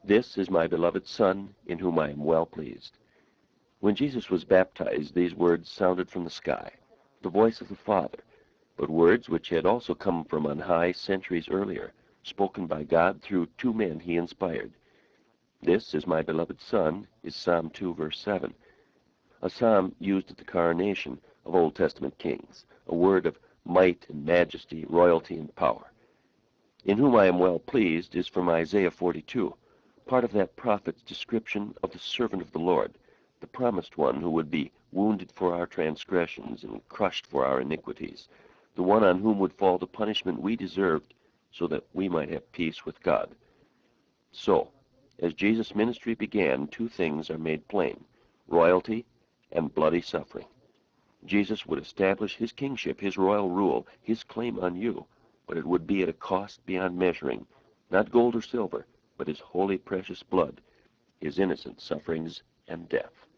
This is my beloved Son, in whom I am well pleased. When Jesus was baptized, these words sounded from the sky, the voice of the Father, but words which had also come from on high centuries earlier, spoken by God through two men he inspired. This is my beloved Son is Psalm 2, verse 7, a psalm used at the coronation of Old Testament kings, a word of might and majesty, royalty and power. In whom I am well pleased is from Isaiah 42, part of that prophet's description of the servant of the Lord, the promised one who would be wounded for our transgressions and crushed for our iniquities, the one on whom would fall the punishment we deserved so that we might have peace with God. So, as Jesus' ministry began, two things are made plain: royalty and bloody suffering. Jesus would establish his kingship, his royal rule, his claim on you, but it would be at a cost beyond measuring, not gold or silver, but his holy precious blood, his innocent sufferings and death.